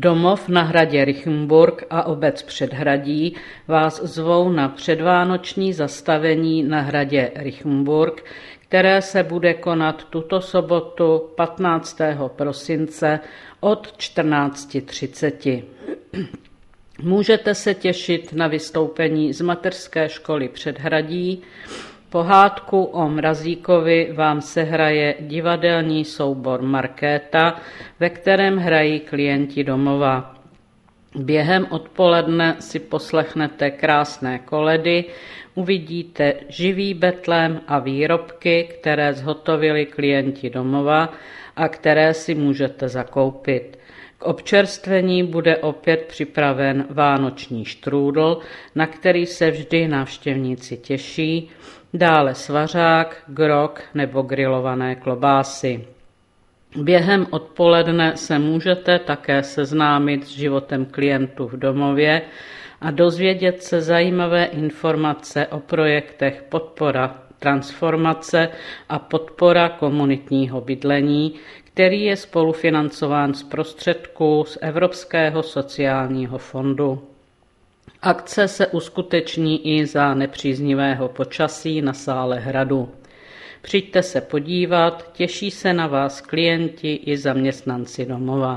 Domov na hradě Rychenburg a obec Předhradí vás zvou na předvánoční zastavení na hradě Rychenburg, které se bude konat tuto sobotu 15. prosince od 14:30. Můžete se těšit na vystoupení z mateřské školy Předhradí. Pohádku o Mrazíkovi vám sehraje divadelní soubor Markéta, ve kterém hrají klienti domova. Během odpoledne si poslechnete krásné koledy, uvidíte živý betlém a výrobky, které zhotovili klienti domova a které si můžete zakoupit. K občerstvení bude opět připraven vánoční štrůdl, na který se vždy návštěvníci těší, dále svařák, grog nebo grilované klobásy. Během odpoledne se můžete také seznámit s životem klientů v domově a dozvědět se zajímavé informace o projektech Podpora transformace a podpora komunitního bydlení, který je spolufinancován z prostředků z Evropského sociálního fondu. Akce se uskuteční i za nepříznivého počasí na sále hradu. Přijďte se podívat, těší se na vás klienti i zaměstnanci domova.